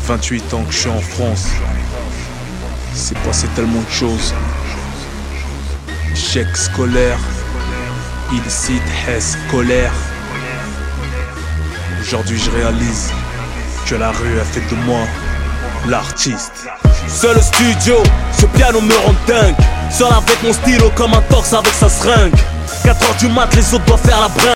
28 ans que je suis en France. C'est passé tellement de choses. Échec scolaire, illicite, haisse, colère. Aujourd'hui je réalise que la rue a fait de moi l'artiste. Seul au studio, ce piano me rend dingue. Seul avec mon stylo comme un torse avec sa seringue. 4h du mat, les autres doivent faire la bringue.